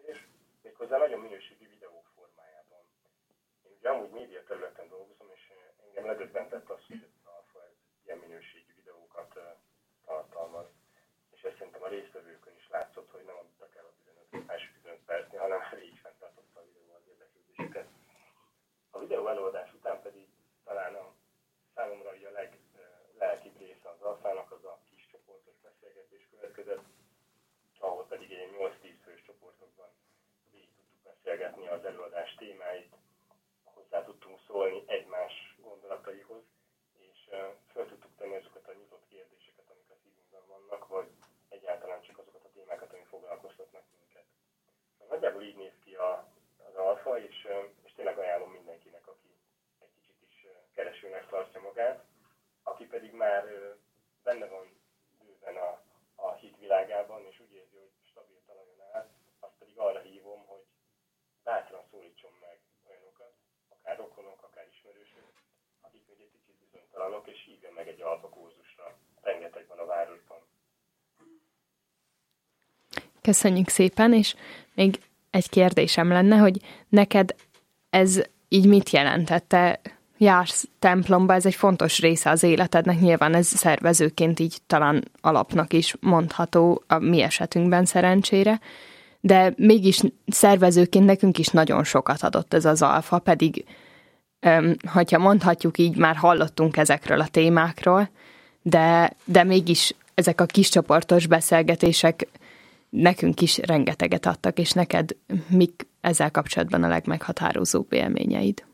beszélgetés, méghozzá nagyon minőségi videók formájában. Én ugye amúgy média területen dolgozom, és engem ledöbbentett az, hogy az Alfa ilyen minőségi videókat tartalmaz. És ezt szerintem a résztvevőkön is látszott, hogy nem adtak el a 15 percnél, hanem végig fenntartotta a videó az érdeklődésüket. A videó előadás után pedig talán a számomra a leglelkibb része az Alfának az a kis csoportos beszélgetés következett, ahol pedig ilyen 8-10 fős csoportokban végig tudtuk beszélgetni az előadás témáit, hozzá tudtunk szólni egymás gondolataihoz, és föl tudtuk tenni azokat a nyitott kérdéseket, amik a szívünkben vannak, vagy egyáltalán csak azokat a témákat, amik foglalkoztatnak minket. Nagyjából így néz ki az Alfa, és tényleg ajánlom mindenkinek, aki egy kicsit is keresőnek tartja magát, aki pedig már benne van bőven a hitvilágában, és úgy érzi, hogy stabil talajon áll, azt pedig arra hívom, hogy bátran szólítson meg olyanokat, akár rokonok, akár ismerősök, akik még egy kicsit bizonytalanok, és hívjon meg egy Alfa kurzusra. Rengeteg van a városban. Köszönjük szépen, és még egy kérdésem lenne, hogy neked ez így mit jelentett? Te jársz templomba, ez egy fontos része az életednek, nyilván ez szervezőként így talán alapnak is mondható a mi esetünkben szerencsére, de mégis szervezőként nekünk is nagyon sokat adott ez az Alfa, pedig, hogyha mondhatjuk így, már hallottunk ezekről a témákról, de mégis ezek a kis csoportos beszélgetések nekünk is rengeteget adtak, és neked mik ezzel kapcsolatban a legmeghatározóbb élményeid?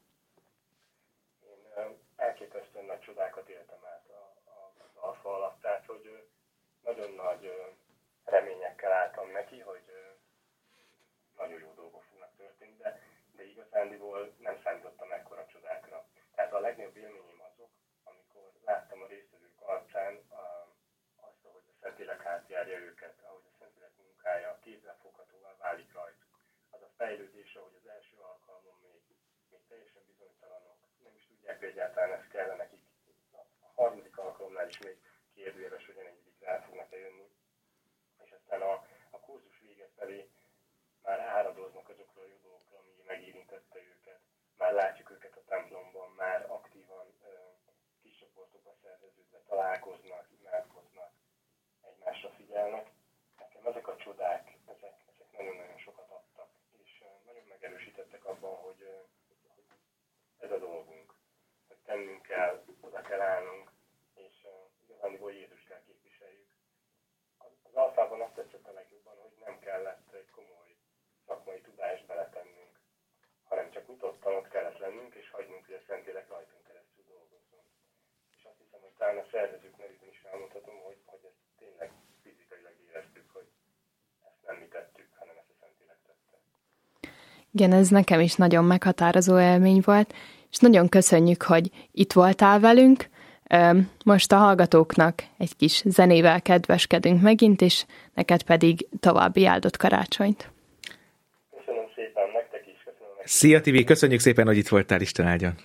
Én elképesztően nagy csodákat éltem át az Alfa alatt, tehát hogy nagyon nagy reményekkel álltam neki, hogy nagyon jó dolgok fognak történni, de igazándiból nem számítottam ekkora csodákra. Tehát a legnagyobb élményem azok, amikor láttam a résztvevők arcán azt, ahogy a Szentlélek átjárja őket, ahogy a Szentlélek munkája kézzelfoghatóvá válik rajtuk. Az a fejlődés, ahogy az első alkalmon még teljesen bizonytalanok, nem is tudják, hogy egyáltalán ez kell nekik. A harmadik alkalomnál is még kérdőjeles, hogy a negyedikre el fognak jönni. És aztán a kurzus vége felé már áradoznak azokról a jó dolgokra, ami megérintette őket. Már látjuk őket a templomban, már aktívan kis csoportokba szerveződve találkoznak, imádkoznak, egymásra figyelnek. Nekem ezek a csodák, ezek nagyon-nagyon sokat adtak, és nagyon megerősítettek abban, hogy ez a dolgunk, hogy tennünk kell, oda kell állnunk, és igazából Jézus kell képviseljük. Az Alfában azt tetszett a legjobban, hogy nem kellett egy komoly szakmai tudást beletennünk, hanem csak nyitottan ott kellett lennünk, és hagynunk, hogy a Szentlélek rajtunk keresztül dolgozzon. És azt hiszem, hogy talán a szervezők nevében is elmondhatom, hogy ezt tényleg fizikailag éreztük, hogy ezt nem mi tettük, hanem ezt a Szentlélek tette. Igen, ez nekem is nagyon meghatározó élmény volt, és nagyon köszönjük, hogy itt voltál velünk. Most a hallgatóknak egy kis zenével kedveskedünk megint, és neked pedig további áldott karácsonyt. Köszönöm szépen, nektek is. Köszönöm. Szia Tibi, köszönjük szépen, hogy itt voltál, Isten áldjon.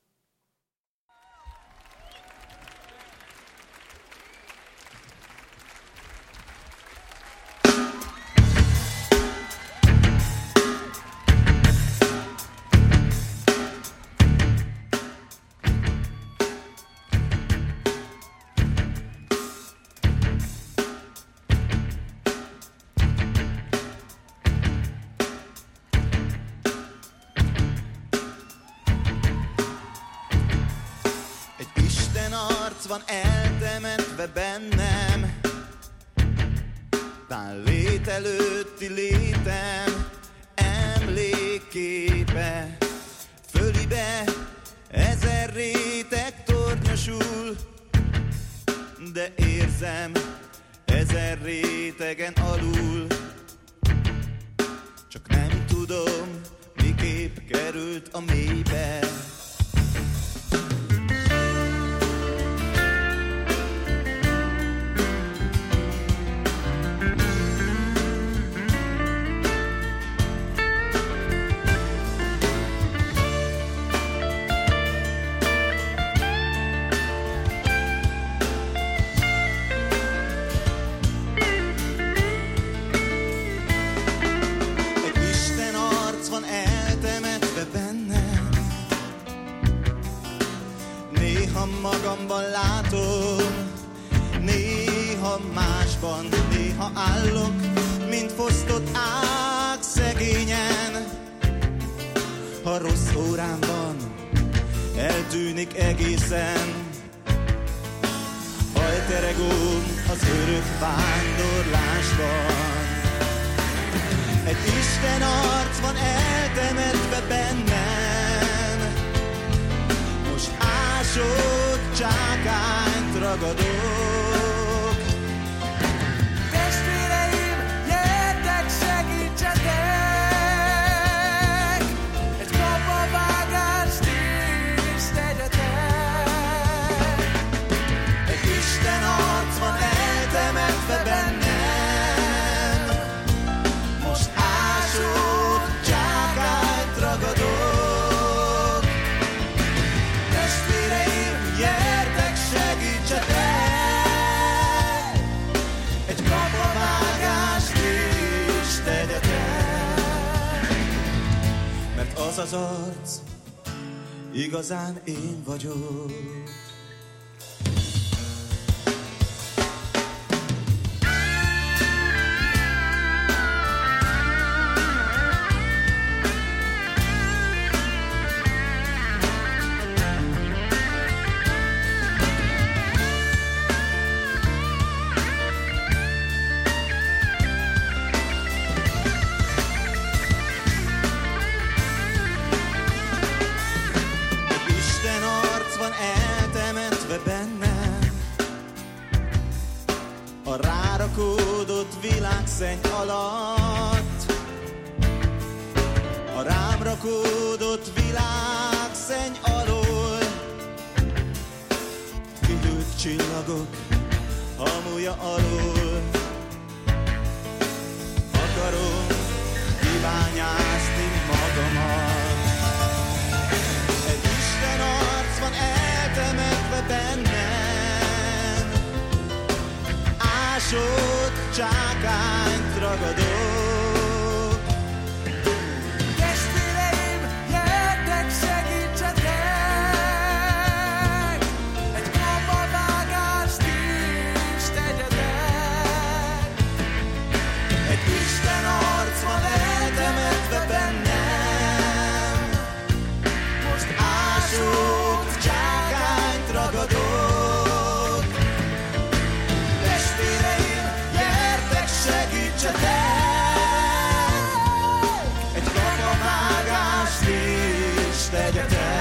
Van eltemetve bennem, tán lét előtti létem emlékképe. Fölibe 1000 réteg tornyosul, de érzem 1000 rétegen alul. Csak nem tudom, miképp került a mélybe. Néha magamban látom, néha másban, néha állok, mint fosztott ág szegényen. Ha rossz órámban eltűnik egészen, hajteregóm az örök vándorlásban. Egy Isten arc van eltemetve bennem, most ásott csákányt ragadok. Testvéreim, gyertek, segítsetek, egy kapavágást is tegyetek. Egy Isten arc van eltemetve bennem, most ásott csákányt ragadok. Testvéreim, gyertek, segítsetek, egy kapavágást is tegyetek. Mert az az arc igazán én vagyok. Isten arc van eltemetve bennem, a rárakódott világszenny alatt. A rám rakódott világszenny alól kihűlt csillagok hamuja alól. Akarom kibányászni magamat. Egy Isten arc van eltemetve bennem, ásott csákányt ragadok. Testvéreim, gyertek, segítsetek, egy kapavágást is tegyetek. Egy Isten arc van eltemetve bennem, most ásott csákányt ragadok. Testvéreim, gyertek, segítsetek, egy kapavágást is tegyetek.